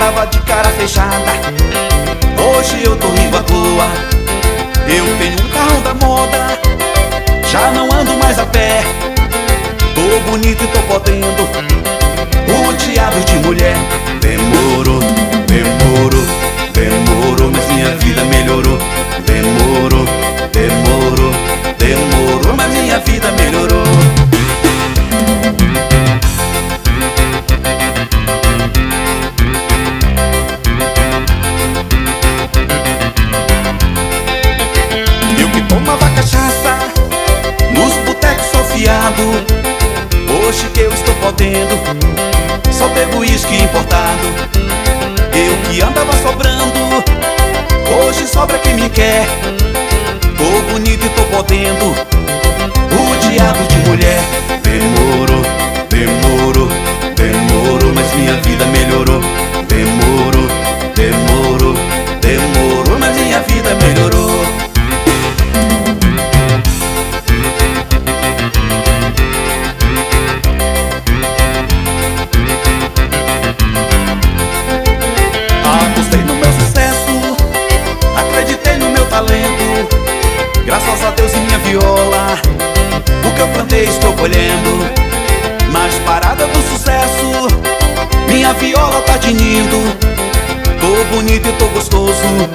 andava de cara fechada, hoje eu tô rindo à toa. Eu tenho um carro da moda, já não ando mais a pé. Tô bonito e tô podendo, rodeado de mulher. Demorou, demorou, demorou, mas minha vida melhorou. Demorou, demorou, demorou, mas minha vida melhorou. Eu que tomava cachaça nos botecos sofiado, hoje que eu estou podendo, só bebo uísque importado. Eu que andava sobrando, hoje sobra quem me quer. Tô bonito e tô podendo, rodeado de mulher. Demorou, demorou, demorou, mas minha vida melhorou. Demorou, demorou, demorou, mas minha vida melhorou. Apostei no meu sucesso, acreditei no meu talento. Graças a Deus e minha viola, o que eu plantei estou colhendo. Nas paradas do sucesso, minha viola tá tinindo. Tô bonito e tô gostoso,